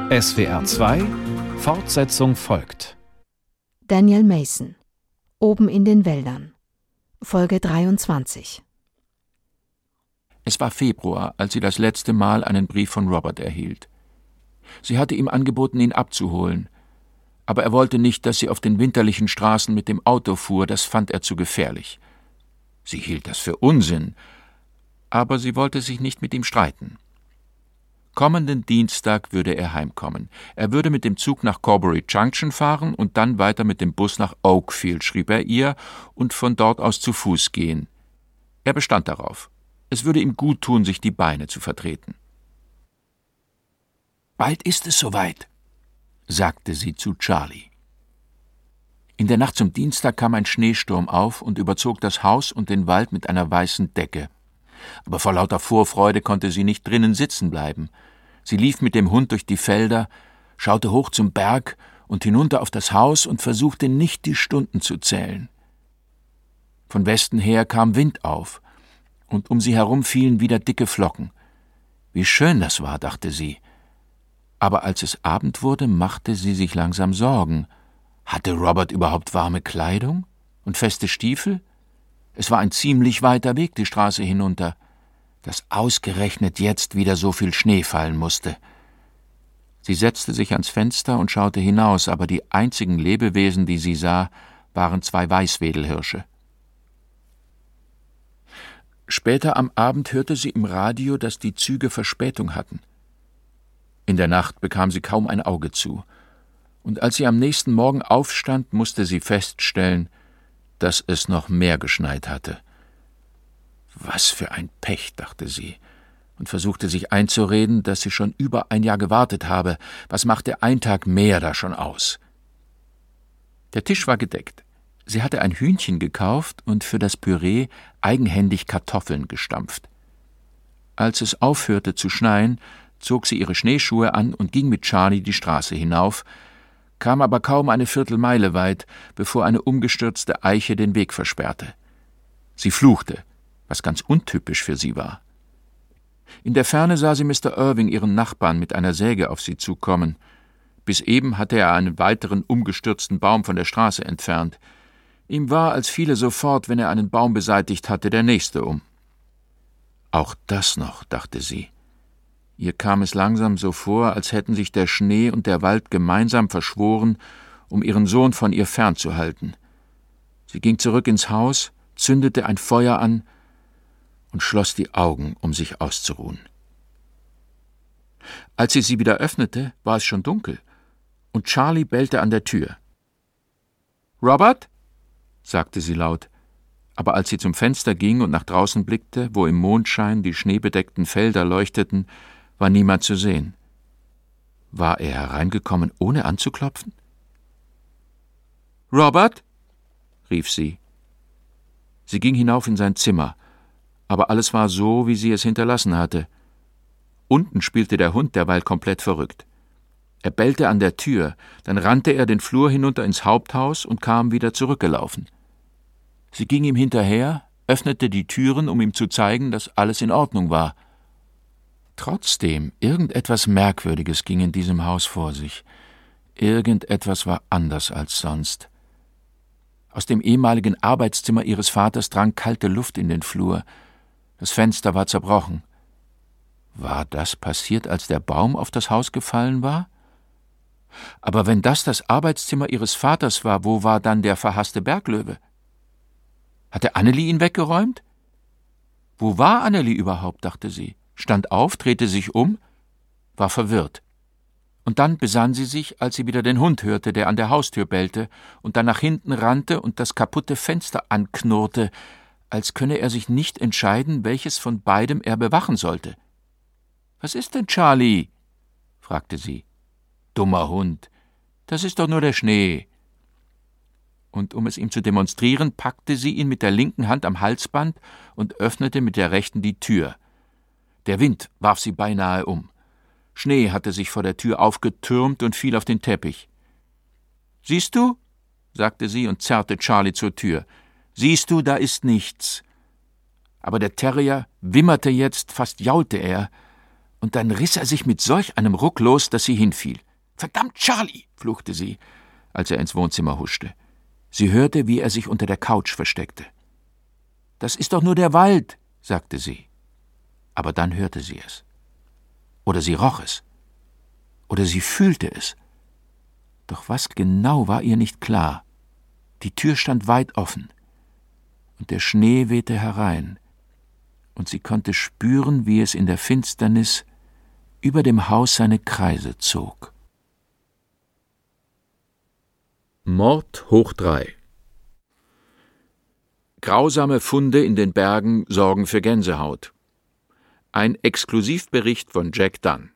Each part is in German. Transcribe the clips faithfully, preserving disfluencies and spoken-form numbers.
S W R zwei, Fortsetzung folgt. Daniel Mason, Oben in den Wäldern, Folge dreiundzwanzig. Es war Februar, als sie das letzte Mal einen Brief von Robert erhielt. Sie hatte ihm angeboten, ihn abzuholen, aber er wollte nicht, dass sie auf den winterlichen Straßen mit dem Auto fuhr, das fand er zu gefährlich. Sie hielt das für Unsinn, aber sie wollte sich nicht mit ihm streiten. Kommenden Dienstag würde er heimkommen. Er würde mit dem Zug nach Corbury Junction fahren und dann weiter mit dem Bus nach Oakfield, schrieb er ihr, und von dort aus zu Fuß gehen. Er bestand darauf. Es würde ihm gut tun, sich die Beine zu vertreten. »Bald ist es soweit«, sagte sie zu Charlie. In der Nacht zum Dienstag kam ein Schneesturm auf und überzog das Haus und den Wald mit einer weißen Decke. Aber vor lauter Vorfreude konnte sie nicht drinnen sitzen bleiben. Sie lief mit dem Hund durch die Felder, schaute hoch zum Berg und hinunter auf das Haus und versuchte nicht, die Stunden zu zählen. Von Westen her kam Wind auf, und um sie herum fielen wieder dicke Flocken. Wie schön das war, dachte sie. Aber als es Abend wurde, machte sie sich langsam Sorgen. Hatte Robert überhaupt warme Kleidung und feste Stiefel? Es war ein ziemlich weiter Weg die Straße hinunter, dass ausgerechnet jetzt wieder so viel Schnee fallen musste. Sie setzte sich ans Fenster und schaute hinaus, aber die einzigen Lebewesen, die sie sah, waren zwei Weißwedelhirsche. Später am Abend hörte sie im Radio, dass die Züge Verspätung hatten. In der Nacht bekam sie kaum ein Auge zu, und als sie am nächsten Morgen aufstand, musste sie feststellen, dass es noch mehr geschneit hatte. Was für ein Pech, dachte sie, und versuchte sich einzureden, dass sie schon über ein Jahr gewartet habe. Was machte ein Tag mehr da schon aus? Der Tisch war gedeckt. Sie hatte ein Hühnchen gekauft und für das Püree eigenhändig Kartoffeln gestampft. Als es aufhörte zu schneien, zog sie ihre Schneeschuhe an und ging mit Charlie die Straße hinauf, kam aber kaum eine Viertelmeile weit, bevor eine umgestürzte Eiche den Weg versperrte. Sie fluchte, was ganz untypisch für sie war. In der Ferne sah sie Mister Irving, ihren Nachbarn, mit einer Säge auf sie zukommen. Bis eben hatte er einen weiteren umgestürzten Baum von der Straße entfernt. Ihm war, als fiele sofort, wenn er einen Baum beseitigt hatte, der nächste um. Auch das noch, dachte sie. Ihr kam es langsam so vor, als hätten sich der Schnee und der Wald gemeinsam verschworen, um ihren Sohn von ihr fernzuhalten. Sie ging zurück ins Haus, zündete ein Feuer an und schloss die Augen, um sich auszuruhen. Als sie sie wieder öffnete, war es schon dunkel, und Charlie bellte an der Tür. »Robert?« sagte sie laut, aber als sie zum Fenster ging und nach draußen blickte, wo im Mondschein die schneebedeckten Felder leuchteten, war niemand zu sehen. War er hereingekommen, ohne anzuklopfen? »Robert?« rief sie. Sie ging hinauf in sein Zimmer, aber alles war so, wie sie es hinterlassen hatte. Unten spielte der Hund derweil komplett verrückt. Er bellte an der Tür, dann rannte er den Flur hinunter ins Haupthaus und kam wieder zurückgelaufen. Sie ging ihm hinterher, öffnete die Türen, um ihm zu zeigen, dass alles in Ordnung war. Trotzdem, irgendetwas Merkwürdiges ging in diesem Haus vor sich. Irgendetwas war anders als sonst. Aus dem ehemaligen Arbeitszimmer ihres Vaters drang kalte Luft in den Flur. Das Fenster war zerbrochen. War das passiert, als der Baum auf das Haus gefallen war? Aber wenn das das Arbeitszimmer ihres Vaters war, wo war dann der verhasste Berglöwe? Hatte Annelie ihn weggeräumt? Wo war Annelie überhaupt, dachte sie, stand auf, drehte sich um, war verwirrt. Und dann besann sie sich, als sie wieder den Hund hörte, der an der Haustür bellte und dann nach hinten rannte und das kaputte Fenster anknurrte, als könne er sich nicht entscheiden, welches von beidem er bewachen sollte. »Was ist denn, Charlie?« fragte sie. »Dummer Hund, das ist doch nur der Schnee.« Und um es ihm zu demonstrieren, packte sie ihn mit der linken Hand am Halsband und öffnete mit der rechten die Tür. Der Wind warf sie beinahe um. Schnee hatte sich vor der Tür aufgetürmt und fiel auf den Teppich. »Siehst du?« sagte sie und zerrte Charlie zur Tür. »Siehst du, da ist nichts.« Aber der Terrier wimmerte jetzt, fast jaulte er, und dann riss er sich mit solch einem Ruck los, dass sie hinfiel. »Verdammt, Charlie«, fluchte sie, als er ins Wohnzimmer huschte. Sie hörte, wie er sich unter der Couch versteckte. »Das ist doch nur der Wald«, sagte sie. Aber dann hörte sie es. Oder sie roch es. Oder sie fühlte es. Doch was genau war ihr nicht klar. Die Tür stand weit offen. Und der Schnee wehte herein. Und sie konnte spüren, wie es in der Finsternis über dem Haus seine Kreise zog. Mord hoch drei. Grausame Funde in den Bergen sorgen für Gänsehaut. Ein Exklusivbericht von Jack Dunn.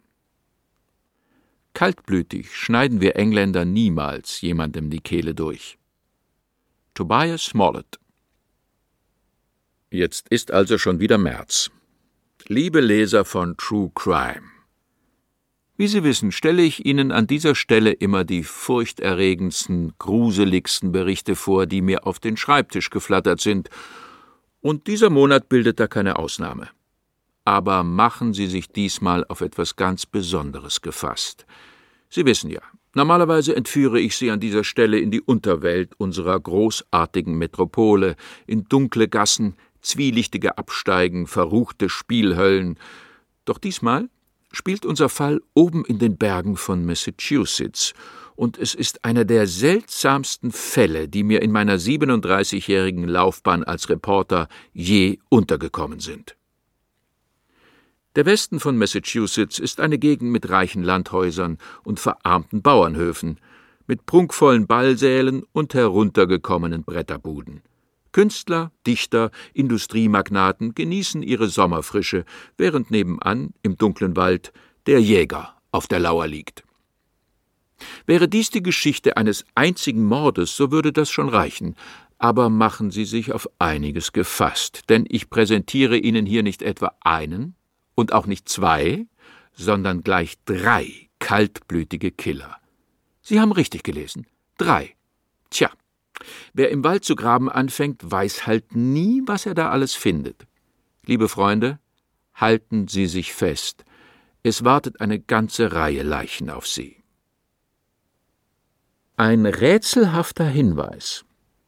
Kaltblütig schneiden wir Engländer niemals jemandem die Kehle durch. Tobias Smollett. Jetzt ist also schon wieder März. Liebe Leser von True Crime. Wie Sie wissen, stelle ich Ihnen an dieser Stelle immer die furchterregendsten, gruseligsten Berichte vor, die mir auf den Schreibtisch geflattert sind. Und dieser Monat bildet da keine Ausnahme. Aber machen Sie sich diesmal auf etwas ganz Besonderes gefasst. Sie wissen ja, normalerweise entführe ich Sie an dieser Stelle in die Unterwelt unserer großartigen Metropole, in dunkle Gassen, zwielichtige Absteigen, verruchte Spielhöllen. Doch diesmal spielt unser Fall oben in den Bergen von Massachusetts, und es ist einer der seltsamsten Fälle, die mir in meiner siebenunddreißigjährigen Laufbahn als Reporter je untergekommen sind. Der Westen von Massachusetts ist eine Gegend mit reichen Landhäusern und verarmten Bauernhöfen, mit prunkvollen Ballsälen und heruntergekommenen Bretterbuden. Künstler, Dichter, Industriemagnaten genießen ihre Sommerfrische, während nebenan, im dunklen Wald, der Jäger auf der Lauer liegt. Wäre dies die Geschichte eines einzigen Mordes, so würde das schon reichen. Aber machen Sie sich auf einiges gefasst, denn ich präsentiere Ihnen hier nicht etwa einen und auch nicht zwei, sondern gleich drei kaltblütige Killer. Sie haben richtig gelesen. Drei. Tja. Wer im Wald zu graben anfängt, weiß halt nie, was er da alles findet. Liebe Freunde, halten Sie sich fest. Es wartet eine ganze Reihe Leichen auf Sie. Ein rätselhafter Hinweis.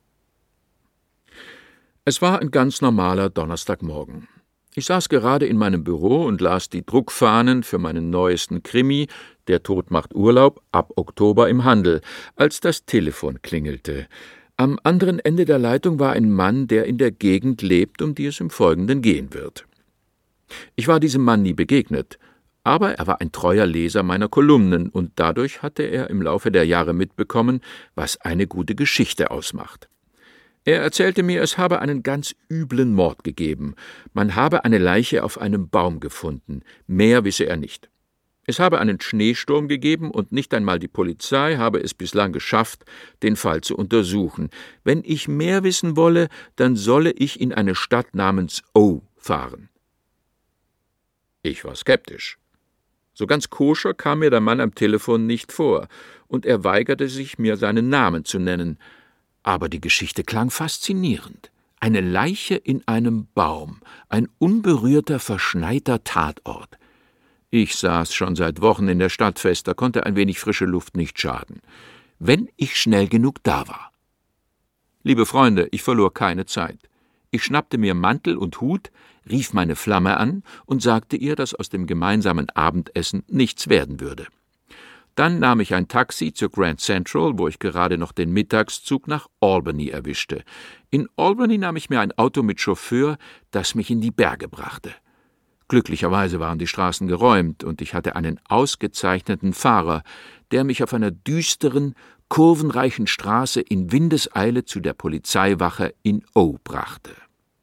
Es war ein ganz normaler Donnerstagmorgen. Ich saß gerade in meinem Büro und las die Druckfahnen für meinen neuesten Krimi, Der Tod macht Urlaub, ab Oktober im Handel, als das Telefon klingelte. Am anderen Ende der Leitung war ein Mann, der in der Gegend lebt, um die es im Folgenden gehen wird. Ich war diesem Mann nie begegnet, aber er war ein treuer Leser meiner Kolumnen, und dadurch hatte er im Laufe der Jahre mitbekommen, was eine gute Geschichte ausmacht. Er erzählte mir, es habe einen ganz üblen Mord gegeben. Man habe eine Leiche auf einem Baum gefunden. Mehr wisse er nicht. Es habe einen Schneesturm gegeben, und nicht einmal die Polizei habe es bislang geschafft, den Fall zu untersuchen. Wenn ich mehr wissen wolle, dann solle ich in eine Stadt namens O fahren. Ich war skeptisch. So ganz koscher kam mir der Mann am Telefon nicht vor, und er weigerte sich, mir seinen Namen zu nennen. Aber die Geschichte klang faszinierend. Eine Leiche in einem Baum, ein unberührter, verschneiter Tatort. Ich saß schon seit Wochen in der Stadt fest, da konnte ein wenig frische Luft nicht schaden, wenn ich schnell genug da war. Liebe Freunde, ich verlor keine Zeit. Ich schnappte mir Mantel und Hut, rief meine Flamme an und sagte ihr, dass aus dem gemeinsamen Abendessen nichts werden würde. Dann nahm ich ein Taxi zur Grand Central, wo ich gerade noch den Mittagszug nach Albany erwischte. In Albany nahm ich mir ein Auto mit Chauffeur, das mich in die Berge brachte. Glücklicherweise waren die Straßen geräumt, und ich hatte einen ausgezeichneten Fahrer, der mich auf einer düsteren, kurvenreichen Straße in Windeseile zu der Polizeiwache in O brachte.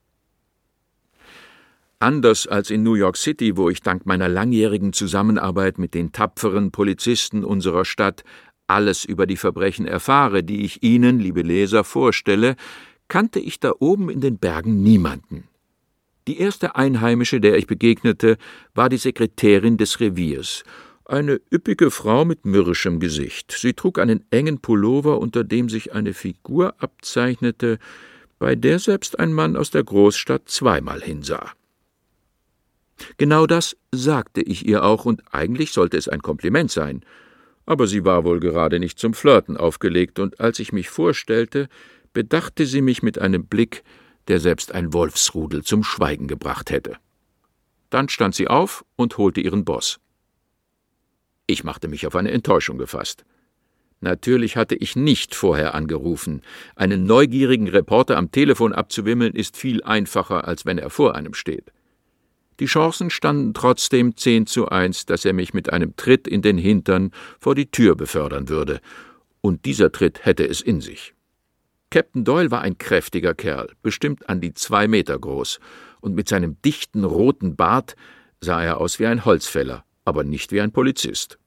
Anders als in New York City, wo ich dank meiner langjährigen Zusammenarbeit mit den tapferen Polizisten unserer Stadt alles über die Verbrechen erfahre, die ich Ihnen, liebe Leser, vorstelle, kannte ich da oben in den Bergen niemanden. Die erste Einheimische, der ich begegnete, war die Sekretärin des Reviers, eine üppige Frau mit mürrischem Gesicht. Sie trug einen engen Pullover, unter dem sich eine Figur abzeichnete, bei der selbst ein Mann aus der Großstadt zweimal hinsah. Genau das sagte ich ihr auch, und eigentlich sollte es ein Kompliment sein. Aber sie war wohl gerade nicht zum Flirten aufgelegt, und als ich mich vorstellte, bedachte sie mich mit einem Blick, der selbst ein Wolfsrudel zum Schweigen gebracht hätte. Dann stand sie auf und holte ihren Boss. Ich machte mich auf eine Enttäuschung gefasst. Natürlich hatte ich nicht vorher angerufen. Einen neugierigen Reporter am Telefon abzuwimmeln, ist viel einfacher, als wenn er vor einem steht. Die Chancen standen trotzdem zehn zu eins, dass er mich mit einem Tritt in den Hintern vor die Tür befördern würde. Und dieser Tritt hätte es in sich. Captain Doyle war ein kräftiger Kerl, bestimmt an die zwei Meter groß, und mit seinem dichten roten Bart sah er aus wie ein Holzfäller, aber nicht wie ein Polizist.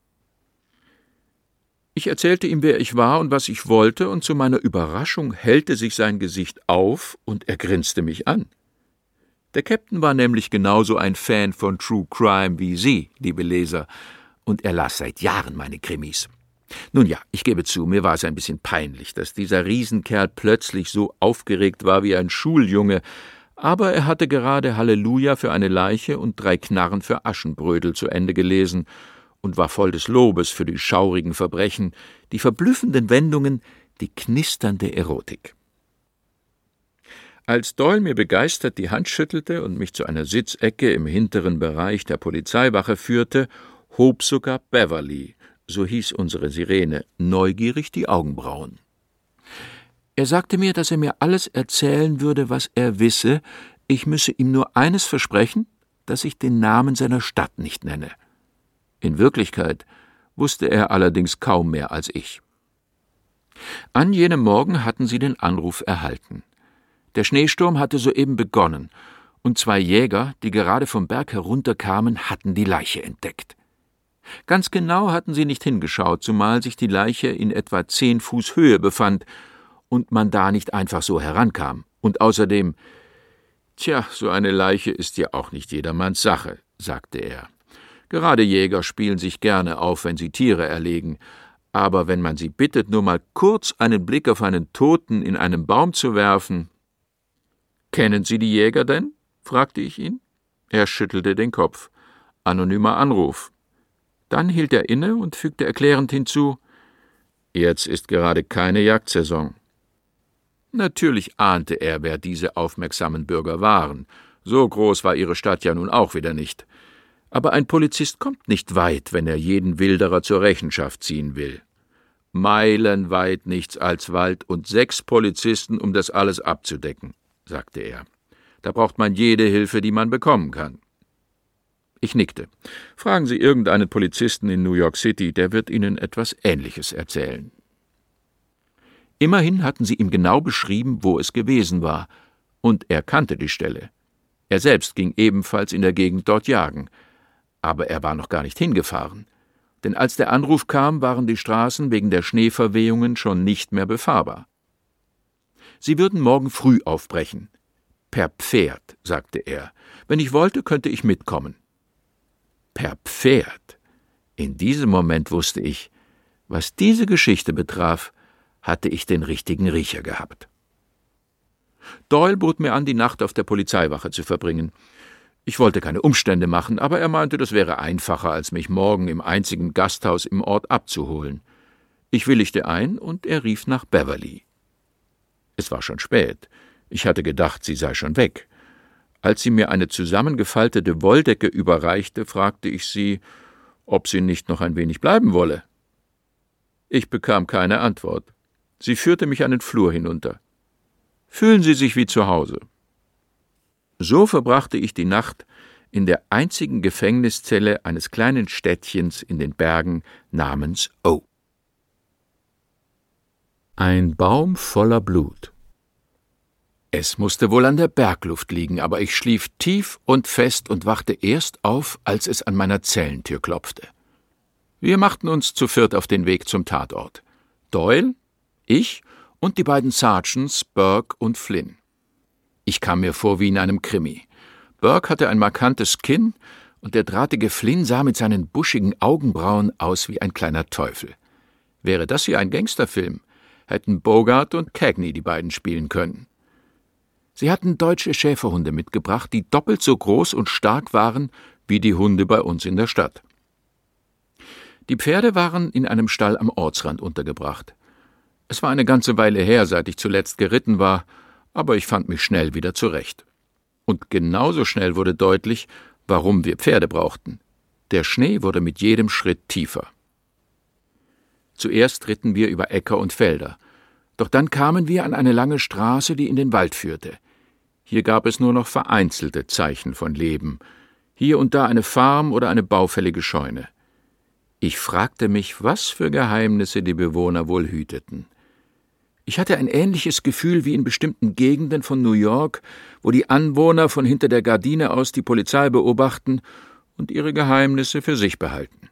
Ich erzählte ihm, wer ich war und was ich wollte, und zu meiner Überraschung hellte sich sein Gesicht auf und er grinste mich an. Der Captain war nämlich genauso ein Fan von True Crime wie Sie, liebe Leser, und er las seit Jahren meine Krimis. Nun ja, ich gebe zu, mir war es ein bisschen peinlich, dass dieser Riesenkerl plötzlich so aufgeregt war wie ein Schuljunge, aber er hatte gerade Halleluja für eine Leiche und drei Knarren für Aschenbrödel zu Ende gelesen und war voll des Lobes für die schaurigen Verbrechen, die verblüffenden Wendungen, die knisternde Erotik. Als Doyle mir begeistert die Hand schüttelte und mich zu einer Sitzecke im hinteren Bereich der Polizeiwache führte, hob sogar Beverly, so hieß unsere Sirene, neugierig die Augenbrauen. Er sagte mir, dass er mir alles erzählen würde, was er wisse, ich müsse ihm nur eines versprechen, dass ich den Namen seiner Stadt nicht nenne. In Wirklichkeit wusste er allerdings kaum mehr als ich. An jenem Morgen hatten sie den Anruf erhalten. Der Schneesturm hatte soeben begonnen, und zwei Jäger, die gerade vom Berg herunterkamen, hatten die Leiche entdeckt. Ganz genau hatten sie nicht hingeschaut, zumal sich die Leiche in etwa zehn Fuß Höhe befand und man da nicht einfach so herankam. Und außerdem, »Tja, so eine Leiche ist ja auch nicht jedermanns Sache«, sagte er. »Gerade Jäger spielen sich gerne auf, wenn sie Tiere erlegen, aber wenn man sie bittet, nur mal kurz einen Blick auf einen Toten in einem Baum zu werfen...« »Kennen Sie die Jäger denn?« fragte ich ihn. Er schüttelte den Kopf. Anonymer Anruf. Dann hielt er inne und fügte erklärend hinzu, »Jetzt ist gerade keine Jagdsaison.« Natürlich ahnte er, wer diese aufmerksamen Bürger waren. So groß war ihre Stadt ja nun auch wieder nicht. Aber ein Polizist kommt nicht weit, wenn er jeden Wilderer zur Rechenschaft ziehen will. Meilenweit nichts als Wald und sechs Polizisten, um das alles abzudecken, sagte er. Da braucht man jede Hilfe, die man bekommen kann. Ich nickte. Fragen Sie irgendeinen Polizisten in New York City, der wird Ihnen etwas Ähnliches erzählen. Immerhin hatten sie ihm genau beschrieben, wo es gewesen war, und er kannte die Stelle. Er selbst ging ebenfalls in der Gegend dort jagen, aber er war noch gar nicht hingefahren, denn als der Anruf kam, waren die Straßen wegen der Schneeverwehungen schon nicht mehr befahrbar. Sie würden morgen früh aufbrechen. Per Pferd, sagte er. Wenn ich wollte, könnte ich mitkommen. Per Pferd. In diesem Moment wusste ich, was diese Geschichte betraf, hatte ich den richtigen Riecher gehabt. Doyle bot mir an, die Nacht auf der Polizeiwache zu verbringen. Ich wollte keine Umstände machen, aber er meinte, das wäre einfacher, als mich morgen im einzigen Gasthaus im Ort abzuholen. Ich willigte ein, und er rief nach Beverly. Es war schon spät. Ich hatte gedacht, sie sei schon weg. Als sie mir eine zusammengefaltete Wolldecke überreichte, fragte ich sie, ob sie nicht noch ein wenig bleiben wolle. Ich bekam keine Antwort. Sie führte mich einen Flur hinunter. »Fühlen Sie sich wie zu Hause.« So verbrachte ich die Nacht in der einzigen Gefängniszelle eines kleinen Städtchens in den Bergen namens O. Ein Baum voller Blut. Es musste wohl an der Bergluft liegen, aber ich schlief tief und fest und wachte erst auf, als es an meiner Zellentür klopfte. Wir machten uns zu viert auf den Weg zum Tatort. Doyle, ich und die beiden Sergeants Burke und Flynn. Ich kam mir vor wie in einem Krimi. Burke hatte ein markantes Kinn und der drahtige Flynn sah mit seinen buschigen Augenbrauen aus wie ein kleiner Teufel. Wäre das hier ein Gangsterfilm, hätten Bogart und Cagney die beiden spielen können. Sie hatten deutsche Schäferhunde mitgebracht, die doppelt so groß und stark waren wie die Hunde bei uns in der Stadt. Die Pferde waren in einem Stall am Ortsrand untergebracht. Es war eine ganze Weile her, seit ich zuletzt geritten war, aber ich fand mich schnell wieder zurecht. Und genauso schnell wurde deutlich, warum wir Pferde brauchten. Der Schnee wurde mit jedem Schritt tiefer. Zuerst ritten wir über Äcker und Felder. Doch dann kamen wir an eine lange Straße, die in den Wald führte. Hier gab es nur noch vereinzelte Zeichen von Leben. Hier und da eine Farm oder eine baufällige Scheune. Ich fragte mich, was für Geheimnisse die Bewohner wohl hüteten. Ich hatte ein ähnliches Gefühl wie in bestimmten Gegenden von New York, wo die Anwohner von hinter der Gardine aus die Polizei beobachten und ihre Geheimnisse für sich behalten.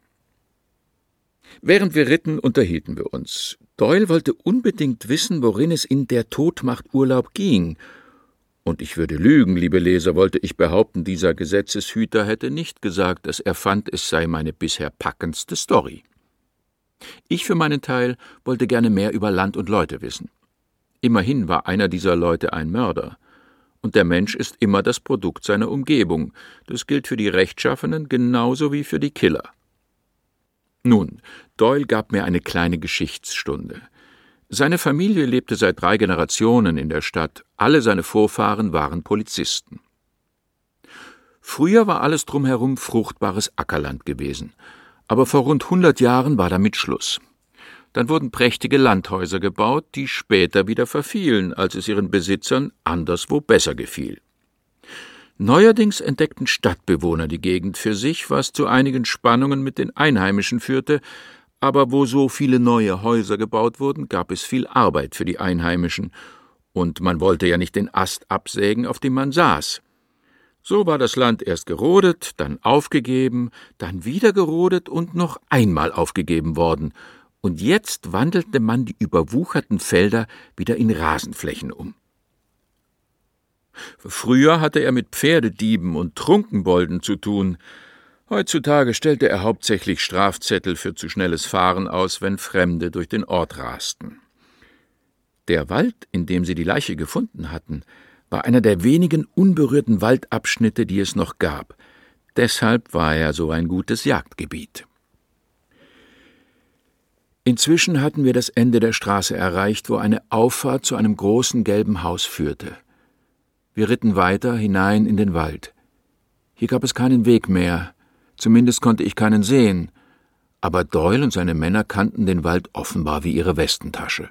Während wir ritten, unterhielten wir uns. Doyle wollte unbedingt wissen, worin es in Der Tod macht Urlaub ging. Und ich würde lügen, liebe Leser, wollte ich behaupten, dieser Gesetzeshüter hätte nicht gesagt, dass er fand, es sei meine bisher packendste Story. Ich für meinen Teil wollte gerne mehr über Land und Leute wissen. Immerhin war einer dieser Leute ein Mörder. Und der Mensch ist immer das Produkt seiner Umgebung. Das gilt für die Rechtschaffenen genauso wie für die Killer. Nun, Doyle gab mir eine kleine Geschichtsstunde. Seine Familie lebte seit drei Generationen in der Stadt. Alle seine Vorfahren waren Polizisten. Früher war alles drumherum fruchtbares Ackerland gewesen. Aber vor rund hundert Jahren war damit Schluss. Dann wurden prächtige Landhäuser gebaut, die später wieder verfielen, als es ihren Besitzern anderswo besser gefiel. Neuerdings entdeckten Stadtbewohner die Gegend für sich, was zu einigen Spannungen mit den Einheimischen führte, aber wo so viele neue Häuser gebaut wurden, gab es viel Arbeit für die Einheimischen, und man wollte ja nicht den Ast absägen, auf dem man saß. So war das Land erst gerodet, dann aufgegeben, dann wieder gerodet und noch einmal aufgegeben worden, und jetzt wandelte man die überwucherten Felder wieder in Rasenflächen um. Früher hatte er mit Pferdedieben und Trunkenbolden zu tun. Heutzutage stellte er hauptsächlich Strafzettel für zu schnelles Fahren aus, wenn Fremde durch den Ort rasten. Der Wald, in dem sie die Leiche gefunden hatten, war einer der wenigen unberührten Waldabschnitte, die es noch gab. Deshalb war er so ein gutes Jagdgebiet. Inzwischen hatten wir das Ende der Straße erreicht, wo eine Auffahrt zu einem großen gelben Haus führte. Wir ritten weiter hinein in den Wald. Hier gab es keinen Weg mehr, zumindest konnte ich keinen sehen, aber Doyle und seine Männer kannten den Wald offenbar wie ihre Westentasche.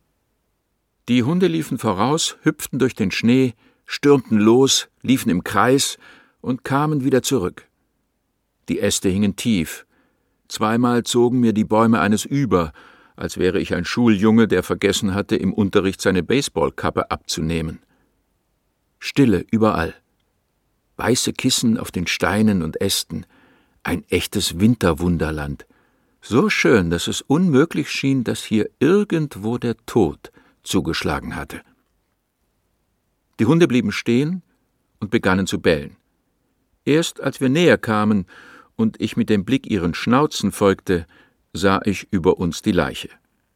Die Hunde liefen voraus, hüpften durch den Schnee, stürmten los, liefen im Kreis und kamen wieder zurück. Die Äste hingen tief. Zweimal zogen mir die Bäume eines über, als wäre ich ein Schuljunge, der vergessen hatte, im Unterricht seine Baseballkappe abzunehmen. Stille überall. Weiße Kissen auf den Steinen und Ästen. Ein echtes Winterwunderland. So schön, dass es unmöglich schien, dass hier irgendwo der Tod zugeschlagen hatte. Die Hunde blieben stehen und begannen zu bellen. Erst als wir näher kamen und ich mit dem Blick ihren Schnauzen folgte, sah ich über uns die Leiche.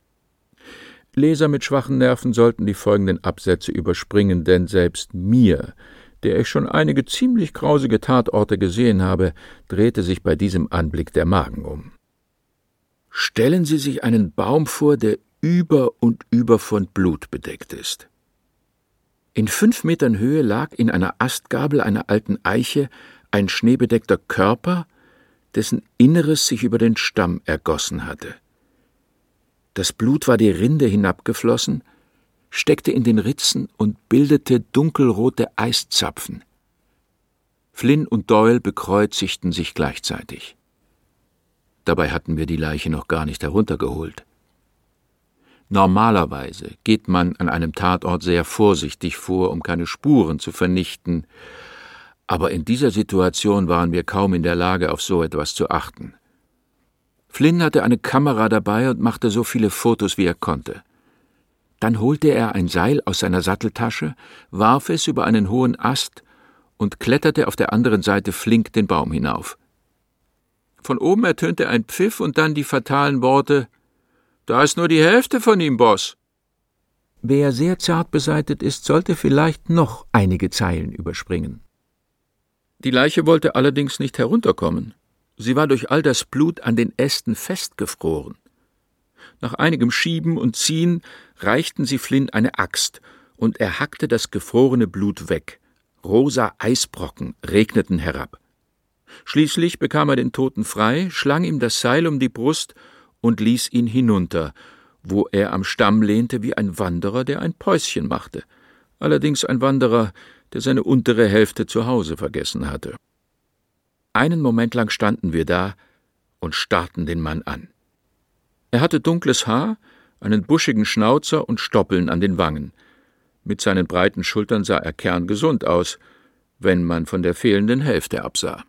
Leser mit schwachen Nerven sollten die folgenden Absätze überspringen, denn selbst mir, der ich schon einige ziemlich grausige Tatorte gesehen habe, drehte sich bei diesem Anblick der Magen um. Stellen Sie sich einen Baum vor, der über und über von Blut bedeckt ist. In fünf Metern Höhe lag in einer Astgabel einer alten Eiche ein schneebedeckter Körper, dessen Inneres sich über den Stamm ergossen hatte. Das Blut war die Rinde hinabgeflossen, steckte in den Ritzen und bildete dunkelrote Eiszapfen. Flynn und Doyle bekreuzigten sich gleichzeitig. Dabei hatten wir die Leiche noch gar nicht heruntergeholt. Normalerweise geht man an einem Tatort sehr vorsichtig vor, um keine Spuren zu vernichten, aber in dieser Situation waren wir kaum in der Lage, auf so etwas zu achten. Flynn hatte eine Kamera dabei und machte so viele Fotos, wie er konnte. Dann holte er ein Seil aus seiner Satteltasche, warf es über einen hohen Ast und kletterte auf der anderen Seite flink den Baum hinauf. Von oben ertönte ein Pfiff und dann die fatalen Worte: »Da ist nur die Hälfte von ihm, Boss.« Wer sehr zart beseitet ist, sollte vielleicht noch einige Zeilen überspringen. Die Leiche wollte allerdings nicht herunterkommen. Sie war durch all das Blut an den Ästen festgefroren. Nach einigem Schieben und Ziehen reichten sie Flynn eine Axt, und er hackte das gefrorene Blut weg. Rosa Eisbrocken regneten herab. Schließlich bekam er den Toten frei, schlang ihm das Seil um die Brust und ließ ihn hinunter, wo er am Stamm lehnte wie ein Wanderer, der ein Päuschen machte. Allerdings ein Wanderer, der seine untere Hälfte zu Hause vergessen hatte. Einen Moment lang standen wir da und starrten den Mann an. Er hatte dunkles Haar, einen buschigen Schnauzer und Stoppeln an den Wangen. Mit seinen breiten Schultern sah er kerngesund aus, wenn man von der fehlenden Hälfte absah.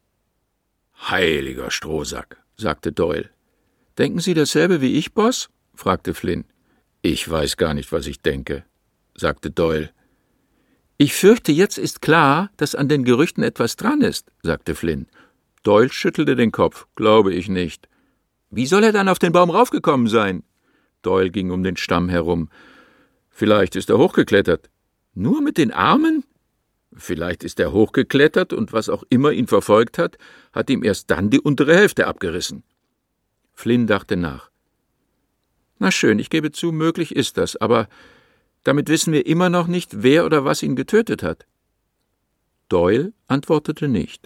»Heiliger Strohsack«, sagte Doyle. »Denken Sie dasselbe wie ich, Boss?« fragte Flynn. »Ich weiß gar nicht, was ich denke«, sagte Doyle. »Ich fürchte, jetzt ist klar, dass an den Gerüchten etwas dran ist«, sagte Flynn. Doyle schüttelte den Kopf. »Glaube ich nicht.« »Wie soll er dann auf den Baum raufgekommen sein?« Doyle ging um den Stamm herum. »Vielleicht ist er hochgeklettert.« »Nur mit den Armen?« »Vielleicht ist er hochgeklettert und was auch immer ihn verfolgt hat, hat ihm erst dann die untere Hälfte abgerissen.« Flynn dachte nach. »Na schön, ich gebe zu, möglich ist das, aber damit wissen wir immer noch nicht, wer oder was ihn getötet hat.« Doyle antwortete nicht.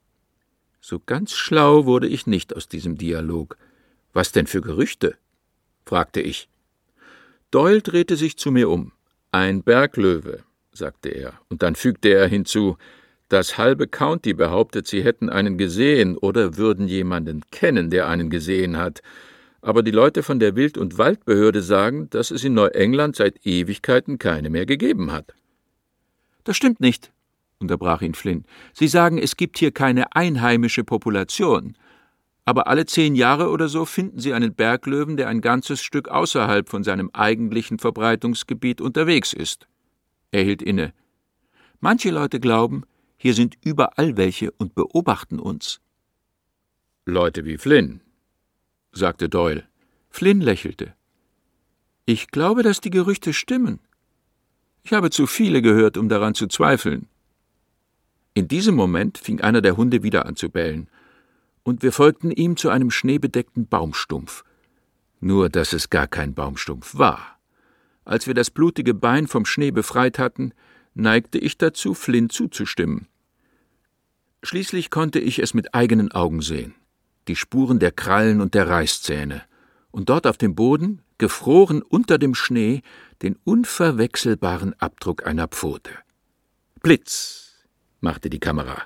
So ganz schlau wurde ich nicht aus diesem Dialog. »Was denn für Gerüchte?« fragte ich. Doyle drehte sich zu mir um. »Ein Berglöwe«, sagte er, und dann fügte er hinzu, »das halbe County behauptet, sie hätten einen gesehen oder würden jemanden kennen, der einen gesehen hat. Aber die Leute von der Wild- und Waldbehörde sagen, dass es in Neuengland seit Ewigkeiten keine mehr gegeben hat.« »Das stimmt nicht«, unterbrach ihn Flynn. »Sie sagen, es gibt hier keine einheimische Population. Aber alle zehn Jahre oder so finden Sie einen Berglöwen, der ein ganzes Stück außerhalb von seinem eigentlichen Verbreitungsgebiet unterwegs ist.« Er hielt inne. »Manche Leute glauben, hier sind überall welche und beobachten uns.« »Leute wie Flynn«, sagte Doyle. Flynn lächelte. »Ich glaube, dass die Gerüchte stimmen. Ich habe zu viele gehört, um daran zu zweifeln.« In diesem Moment fing einer der Hunde wieder an zu bellen, und wir folgten ihm zu einem schneebedeckten Baumstumpf. Nur, dass es gar kein Baumstumpf war. Als wir das blutige Bein vom Schnee befreit hatten, neigte ich dazu, Flynn zuzustimmen. Schließlich konnte ich es mit eigenen Augen sehen, die Spuren der Krallen und der Reißzähne, und dort auf dem Boden, gefroren unter dem Schnee, den unverwechselbaren Abdruck einer Pfote. »Blitz«, machte die Kamera.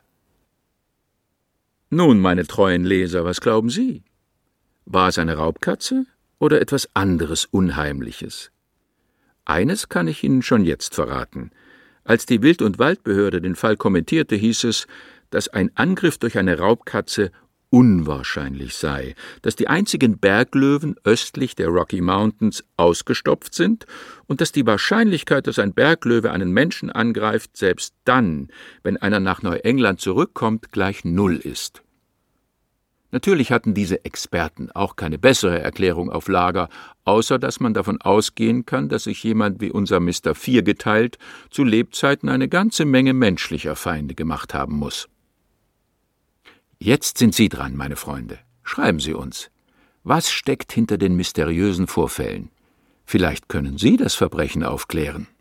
»Nun, meine treuen Leser, was glauben Sie? War es eine Raubkatze oder etwas anderes Unheimliches? Eines kann ich Ihnen schon jetzt verraten. Als die Wild- und Waldbehörde den Fall kommentierte, hieß es, dass ein Angriff durch eine Raubkatze unwahrscheinlich sei, dass die einzigen Berglöwen östlich der Rocky Mountains ausgestopft sind und dass die Wahrscheinlichkeit, dass ein Berglöwe einen Menschen angreift, selbst dann, wenn einer nach Neuengland zurückkommt, gleich null ist. Natürlich hatten diese Experten auch keine bessere Erklärung auf Lager, außer dass man davon ausgehen kann, dass sich jemand wie unser Mister Viergeteilt zu Lebzeiten eine ganze Menge menschlicher Feinde gemacht haben muss. Jetzt sind Sie dran, meine Freunde. Schreiben Sie uns. Was steckt hinter den mysteriösen Vorfällen? Vielleicht können Sie das Verbrechen aufklären.